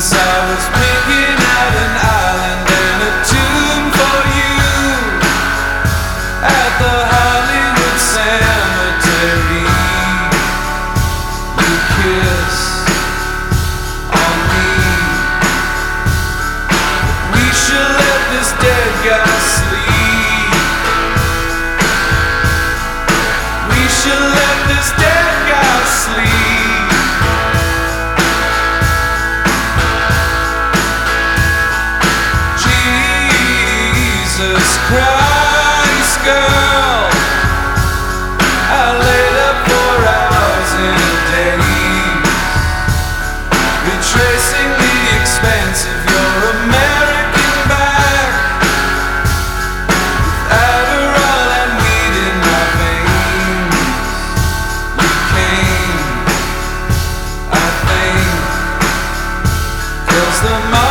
since I was picking out an island and a tomb for you at the Hollywood Cemetery. You kiss on me. We should let this dead guy sleep. We should let this dead guy sleep. Jesus Christ, girl, I laid up for hours and days, retracing the expanse of your American back, with Adderall and weed in my veins. You came, I think, 'cause the